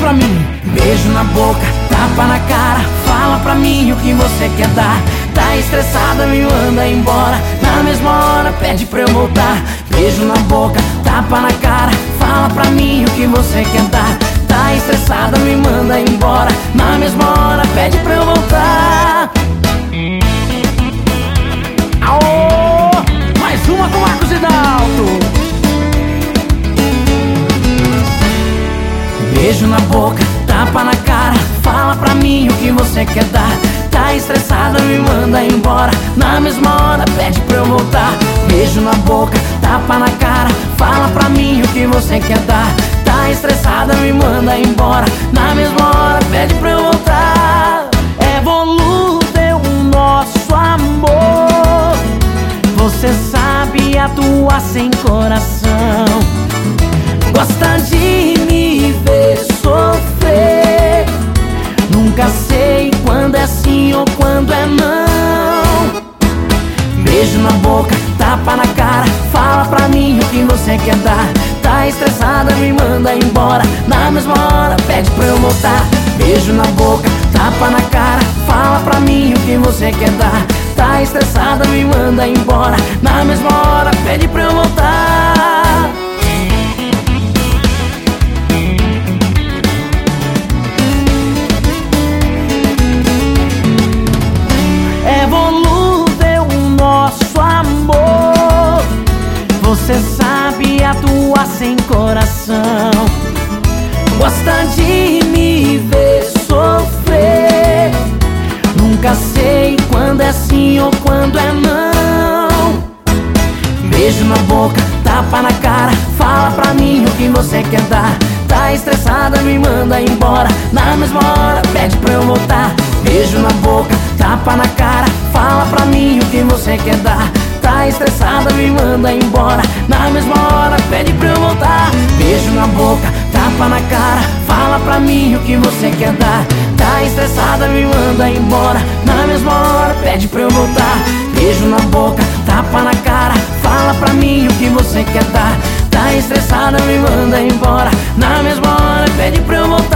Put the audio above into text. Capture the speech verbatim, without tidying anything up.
pra mim. Beijo na boca, tapa na cara, fala pra mim o que você quer dar. Tá estressada, me manda embora, na mesma hora pede pra eu voltar. Beijo na boca, tapa na cara, fala pra mim o que você quer dar. Tá estressada, me manda embora, na mesma hora pede pra eu voltar. Aô! Mais uma com Marcos Hidalgo. Beijo na boca, tapa na cara, fala pra mim o que você quer dar. Tá estressada, me manda embora, na mesma hora pede pra eu voltar. Beijo na boca, tapa na cara, fala pra mim o que você quer dar. Tá estressada, me manda embora, na mesma hora pede pra eu voltar. É volúvel o nosso amor, você sabe atuar sem coração. Gosta de me ver sofrer, nunca sei quando é sim ou quando é não. Beijo na boca, tapa na cara, fala pra mim o que você quer dar. Tá estressada, me manda embora, na mesma hora pede pra eu voltar. Beijo na boca, tapa na cara, fala pra mim o que você quer dar. Tá estressada, me manda embora, na mesma hora pede pra eu voltar. É volúvel o nosso amor, você sabe atuar sem coração. Gosta de me ver sofrer, nunca sei quando é sim ou quando é não. Beijo na boca, tapa na cara, fala pra mim o que você quer dar. Tá estressada, me manda embora, na mesma hora pede pra eu voltar. Beijo na boca, tapa na cara, fala pra mim o que você quer dar. Tá estressada, me manda embora, na mesma hora pede pra eu voltar. Beijo na boca, tapa na cara, fala pra mim o que você quer dar. Tá estressada, me manda embora, na mesma hora pede pra eu voltar. Beijo na boca, tapa na cara, fala pra mim o que você quer dar. Tá estressada, me manda embora, na mesma hora pede pra eu voltar.